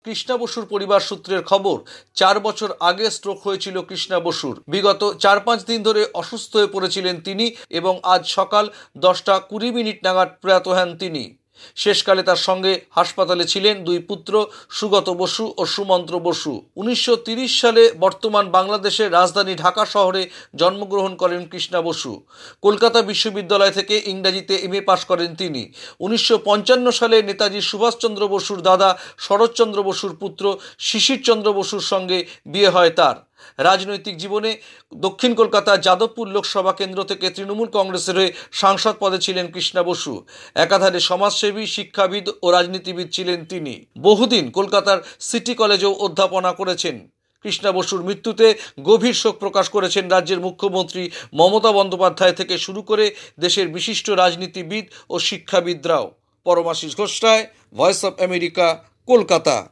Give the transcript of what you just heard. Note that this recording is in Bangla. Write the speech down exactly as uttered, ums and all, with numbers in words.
কৃষ্ণা বসুর পরিবার সূত্রের খবর, চার বছর আগে স্ট্রোক হয়েছিল কৃষ্ণা বসুর। বিগত চার পাঁচ দিন ধরে অসুস্থ হয়ে পড়েছিলেন তিনি এবং আজ সকাল দশটা কুড়ি মিনিট নাগাদ প্রয়াত হন তিনি। শেষকালে তার সঙ্গে হাসপাতালে ছিলেন দুই পুত্র সুগত বসু ও সুমন্ত্র বসু। উনিশশো তিরিশ সালে বর্তমান বাংলাদেশের রাজধানী ঢাকা শহরে জন্মগ্রহণ করেন কৃষ্ণা বসু। কলকাতা বিশ্ববিদ্যালয় থেকে ইংরাজিতে এম এ পাশ করেন তিনি। উনিশশো পঞ্চান্ন সালে নেতাজি সুভাষচন্দ্র বসুর দাদা শরৎচন্দ্র বসুর পুত্র শিশিরচন্দ্র বসুর সঙ্গে বিয়ে হয় তার। রাজনৈতিক জীবনে দক্ষিণ কলকাতা যাদবপুর লোকসভা কেন্দ্র থেকে তৃণমূল কংগ্রেসের হয়ে সাংসদ পদে ছিলেন কৃষ্ণা বসু। একাধারে সমাজসেবী, শিক্ষাবিদ ও রাজনীতিবিদ ছিলেন তিনি। বহুদিন কলকাতার সিটি কলেজেও অধ্যাপনা করেছেন। কৃষ্ণা বসুর মৃত্যুতে গভীর শোক প্রকাশ করেছেন রাজ্যের মুখ্যমন্ত্রী মমতা বন্দ্যোপাধ্যায় থেকে শুরু করে দেশের বিশিষ্ট রাজনীতিবিদ ও শিক্ষাবিদরাও। Paramashis Ghosh Roy, voice of America, Kolkata.